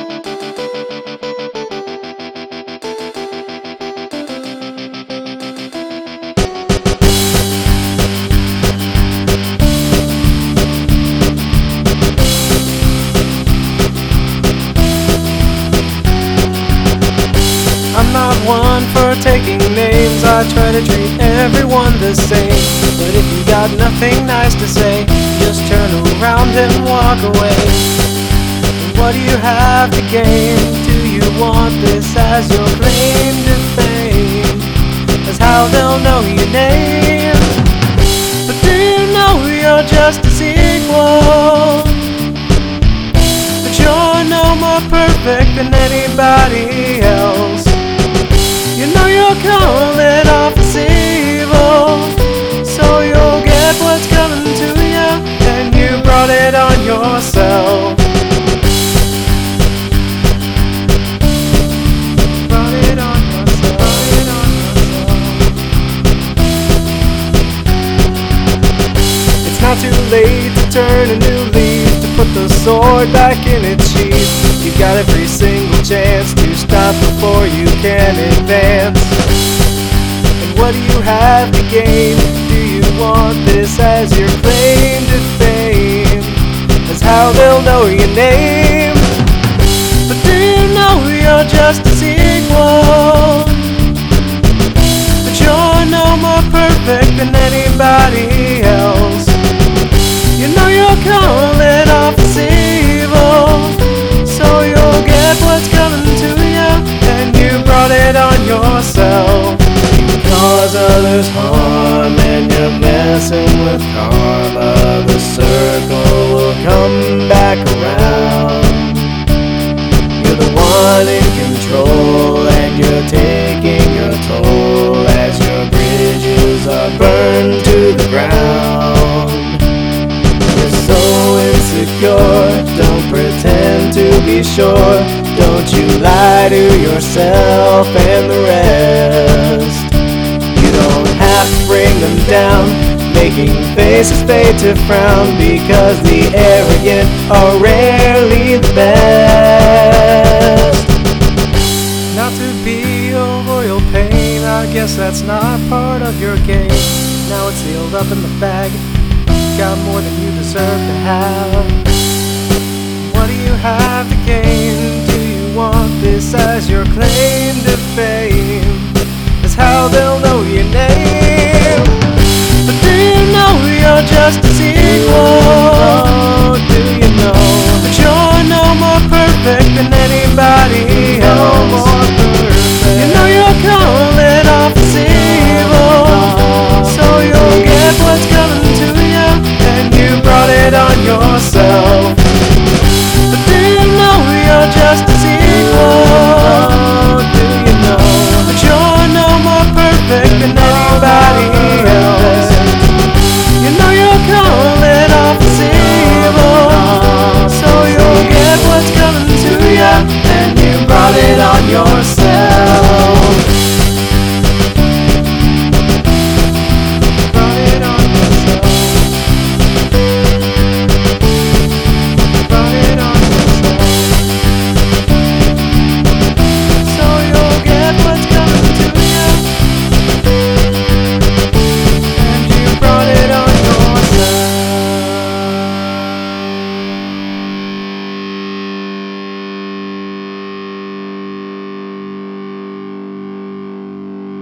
I'm not one for taking names, I try to treat everyone the same. But if you got nothing nice to say, just turn around and walk away. What do you have to gain? Do you want this as your claim to fame? That's how they'll know your name. But do you know you're just as equal? That you're no more perfect than anybody else. You know you're calling off this evil, so you'll get what's coming to you, and you brought it on yourself. Brought it on yourself. Brought it on yourself. It's not too late to turn a new leaf, to put the sword back in its sheath. You got every single chance to stop before you can advance. And what do you have to gain? Do you want this as your claim to fame? That's how they'll know your name. But do you know you're just as equal? That you're no more perfect than anybody else. You know you're calling off this evil, so you'll get what's coming to you, and you brought it on yourself. You cause others harm and you're messing with karma. The circle will come back around. You're the one in control, and you're taking your toll as your bridges are burned to the ground. You're so insecure, don't pretend to be sure. Don't you lie to yourself and the rest. You don't have to bring them down, making faces fade to frown, because the arrogant are rarely the best. Not to be a royal pain, I guess that's not part of your game. Now it's sealed up in the bag, got more than you deserve to have. What do you have to gain? Do you want this as your claim to fame? That's how they'll know your name. But do you know you're just as equal? Do you know that you're no more perfect than anybody else? You know you're calling off this evil, so you'll get what's coming to you, and you brought it on yourself. But do you know you're just as equal? Do you know that you're no more perfect than anybody else? You know you're calling off this evil, so you'll get what's coming to you, and you brought it on yourself.